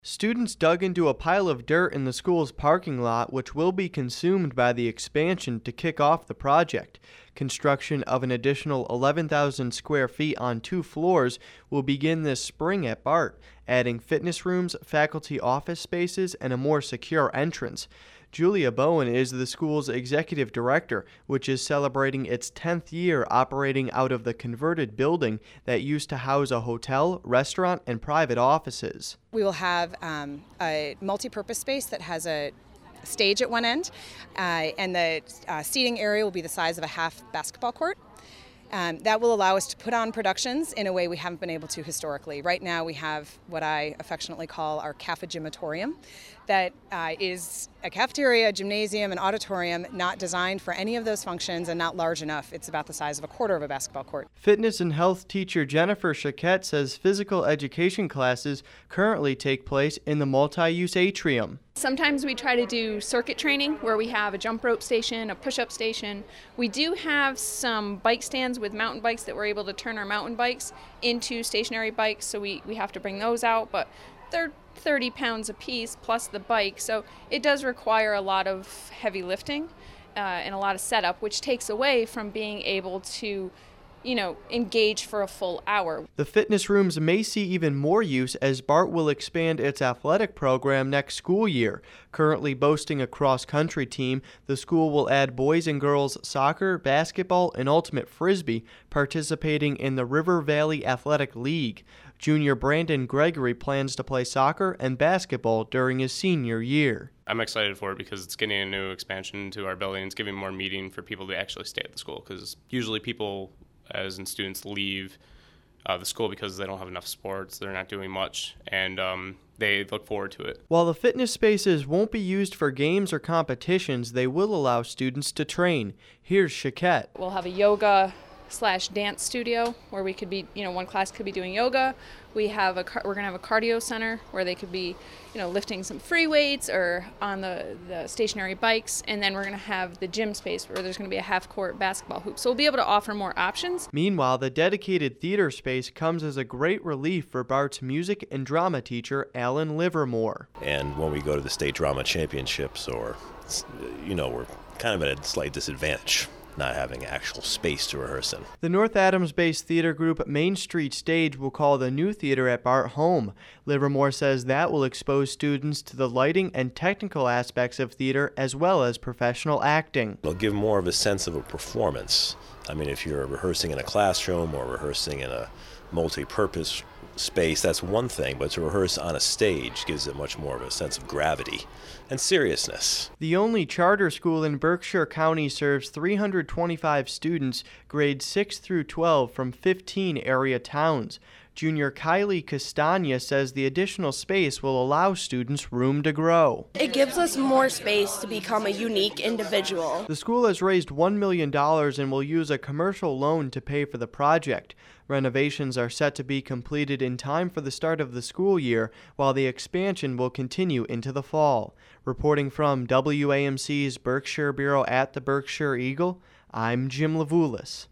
Students dug into a pile of dirt in the school's parking lot, which will be consumed by the expansion to kick off the project. Construction of an additional 11,000 square feet on 2 floors will begin this spring at BART, adding fitness rooms, faculty office spaces, and a more secure entrance. Julia Bowen is the school's executive director, which is celebrating its 10th year operating out of the converted building that used to house a hotel, restaurant, and private offices. We will have a multi-purpose space that has a stage at one end, and the seating area will be the size of a half basketball court. That will allow us to put on productions in a way we haven't been able to historically. Right now we have what I affectionately call our Cafegimatorium. That is a cafeteria, a gymnasium, an auditorium not designed for any of those functions and not large enough. It's about the size of a quarter of a basketball court. Fitness and health teacher Jennifer Chiquette says physical education classes currently take place in the multi-use atrium. Sometimes we try to do circuit training where we have a jump rope station, a push-up station. We do have some bike stands with mountain bikes that we're able to turn our mountain bikes into stationary bikes, so we have to bring those out, but they're 30 pounds a piece plus the bike, so it does require a lot of heavy lifting and a lot of setup, which takes away from being able to engage for a full hour. The fitness rooms may see even more use as BART will expand its athletic program next school year. Currently boasting a cross-country team, the school will add boys and girls soccer, basketball, and ultimate frisbee, participating in the River Valley Athletic League. Junior Brandon Gregory plans to play soccer and basketball during his senior year. I'm excited for it because it's getting a new expansion to our building. It's giving more meeting for people to actually stay at the school, because usually people, as in students, leave the school because they don't have enough sports, they're not doing much, and they look forward to it. While the fitness spaces won't be used for games or competitions, they will allow students to train. Here's Chiquette. We'll have a yoga/dance studio where we could be, one class could be doing yoga. We're going to have a cardio center where they could be, lifting some free weights or on the stationary bikes. And then we're going to have the gym space where there's going to be a half-court basketball hoop. So we'll be able to offer more options. Meanwhile, the dedicated theater space comes as a great relief for BART's music and drama teacher, Alan Livermore. And when we go to the state drama championships, we're kind of at a slight disadvantage not having actual space to rehearse in. The North Adams-based theater group Main Street Stage will call the new theater at BART home. Livermore says that will expose students to the lighting and technical aspects of theater as well as professional acting. It'll give more of a sense of a performance. I mean, if you're rehearsing in a classroom or rehearsing in a multi-purpose space, that's one thing, but to rehearse on a stage gives it much more of a sense of gravity and seriousness. The only charter school in Berkshire County serves 325 students, grades 6 through 12 from 15 area towns. Junior Kylie Castagna says the additional space will allow students room to grow. It gives us more space to become a unique individual. The school has raised $1 million and will use a commercial loan to pay for the project. Renovations are set to be completed in time for the start of the school year, while the expansion will continue into the fall. Reporting from WAMC's Berkshire Bureau at the Berkshire Eagle, I'm Jim Levulis.